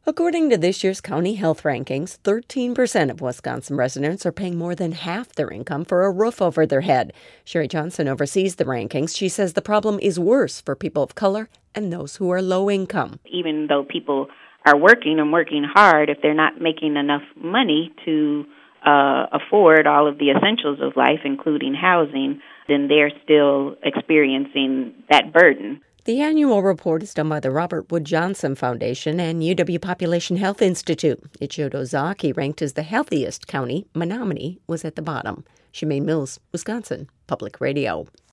According to this year's county health rankings, 13% of Wisconsin residents are paying more than half their income for a roof over their head. Sherry Johnson oversees the rankings. She says the problem is worse for people of color and those who are low income. Even though people are working and working hard, if they're not making enough money to afford all of the essentials of life, including housing, then they're still experiencing that burden. The annual report is done by the Robert Wood Johnson Foundation and UW Population Health Institute. It showed Ozaukee ranked as the healthiest county. Menominee was at the bottom. Shemaine Mills, Wisconsin Public Radio.